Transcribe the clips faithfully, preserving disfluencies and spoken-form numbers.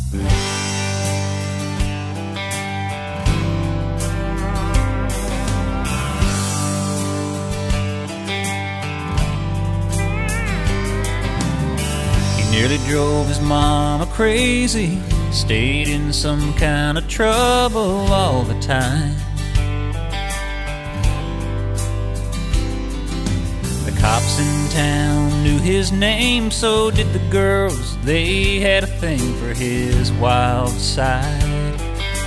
Nearly drove his mama crazy, stayed in some kind of trouble all the time. The cops in town knew his name, so did the girls. They had a thing for his wild side.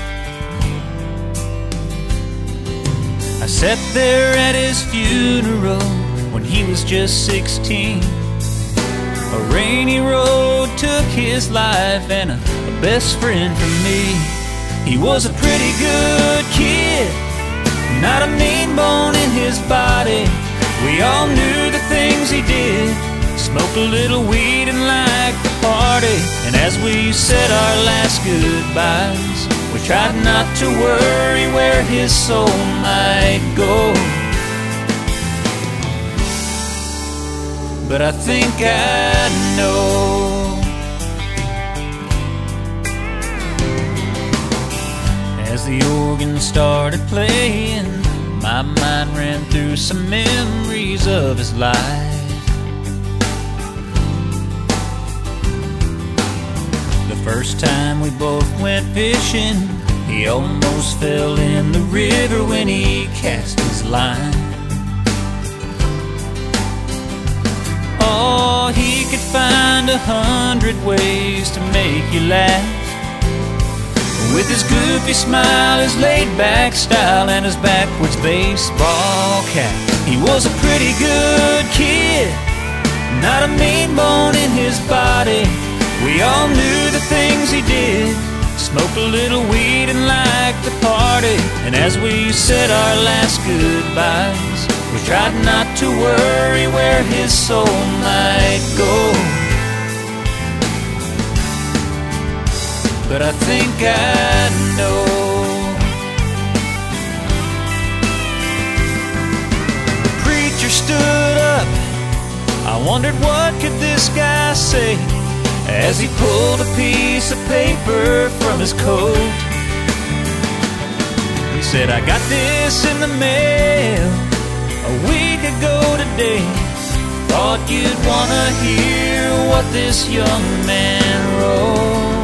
I sat there at his funeral when he was just sixteen. A rainy road took his life and a, a best friend for me. He was a pretty good kid, not a mean bone in his body. We all knew the things he did, smoke a little weed and like to party. And as we said our last goodbyes, we tried not to worry where his soul might go. But I think I know. As the organ started playing, my mind ran through some memories of his life. The first time we both went fishing, he almost fell in the river when he cast his line. Oh, he could find a hundred ways to make you laugh. With his goofy smile, his laid-back style, and his backwards baseball cap. He was a pretty good kid, not a mean bone in his body. We all knew the things he did, smoke a little weed and like to party. And as we said our last goodbyes, we tried not to worry where his soul might go. But I think I know. The preacher stood up. I wondered what could this guy say as he pulled a piece of paper from his coat. He said, I got this in the mail a week ago today. Thought you'd wanna hear what this young man wrote.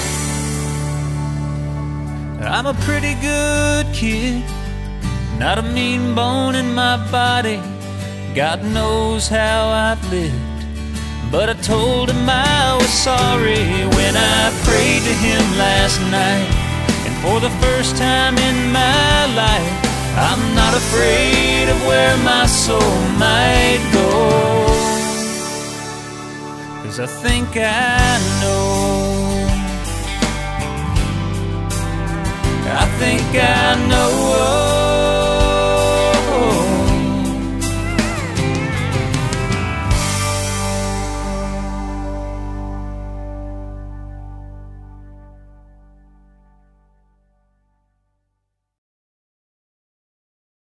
I'm a pretty good kid, not a mean bone in my body. God knows how I've lived, but I told him I was sorry when I prayed to him last night. And for the first time in my life, I'm not afraid of where my soul might go. 'Cause I think I know. I think I know.